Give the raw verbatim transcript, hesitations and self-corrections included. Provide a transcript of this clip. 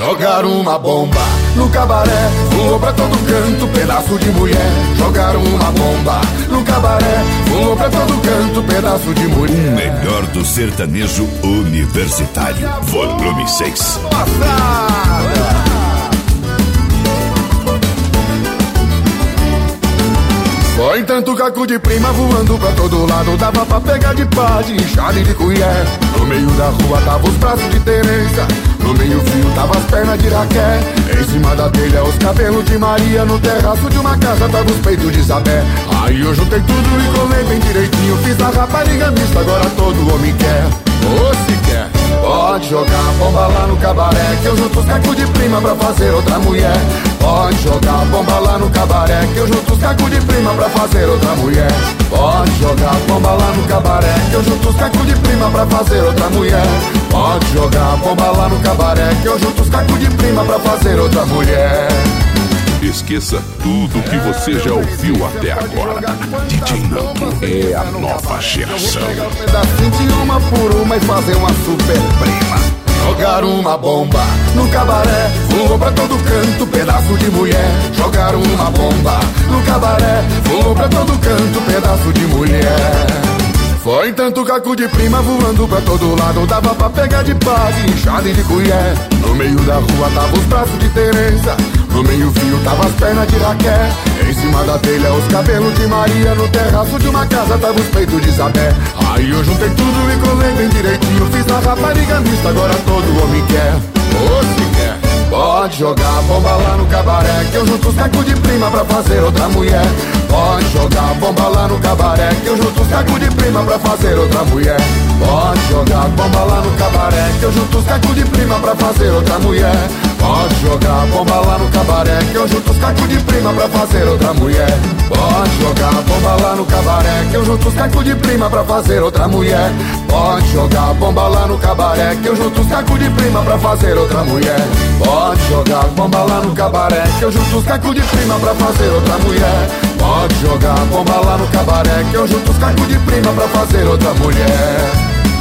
Jogaram uma bomba no cabaré, voou pra todo canto, pedaço de mulher. Jogaram uma bomba no cabaré, voou pra todo canto, pedaço de mulher. O melhor do sertanejo universitário, volume seis. Foi tanto caco de prima voando pra todo lado, dava pra pegar de pá, de enxada e de colher. No meio da rua tava os braços de Teresa, no meio fio tava as pernas de Raquel. Em cima da telha os cabelos de Maria, no terraço de uma casa tava os peitos de Isabel. Aí eu juntei tudo e colei bem direitinho, fiz a rapariga mista, agora todo homem quer. Ou se quer, pode jogar bomba lá no cabaré, que eu junto os cacos de prima pra fazer outra mulher. Pode jogar bomba lá no cabaré, que eu junto os cacos de prima pra fazer outra mulher. Pode jogar bomba lá no cabaré, que eu junto os cacos de prima pra fazer outra mulher. Pode jogar bomba lá no cabaré, que eu junto os cacos de prima pra fazer outra mulher. Esqueça tudo que você já ouviu até agora. D J Nando é a nova geração. Pegar um pedacinho de uma por uma e fazer uma super prima. Jogaram uma bomba no cabaré, voou pra todo canto, pedaço de mulher. Jogaram uma bomba no cabaré, voou pra todo canto, pedaço de mulher. Foi tanto caco de prima voando pra todo lado, dava pra pegar de pá, de enxada e de colher. No meio da rua tava os braços de Teresa, no meio fio tava as pernas de Raquel. Em cima da telha os cabelos de Maria, no terraço de uma casa tava os peitos de Isabel. Aí eu juntei tudo e colei bem direitinho, fiz a rapariga mista, agora todo homem quer. Ou se quer, pode jogar bomba lá no cabaré, que eu junto os cacos de prima pra fazer outra mulher. Pode jogar bomba lá no cabaré, que eu junto os cacos de prima pra fazer outra mulher. Pode jogar bomba lá no cabaré, que eu junto os cacos de prima pra fazer outra mulher. Pode jogar bomba lá no cabaré, que eu junto os cacos de prima pra fazer outra mulher. Pode jogar bomba lá no cabaré, que eu junto os cacos de prima pra fazer outra mulher. Pode jogar bomba lá no cabaré, que eu junto os cacos de prima pra fazer outra mulher. Pode jogar bomba lá no cabaré, que eu junto os cacos de prima pra fazer outra mulher. Pode jogar bomba lá no cabaré, que eu junto os cacos de prima pra fazer outra mulher.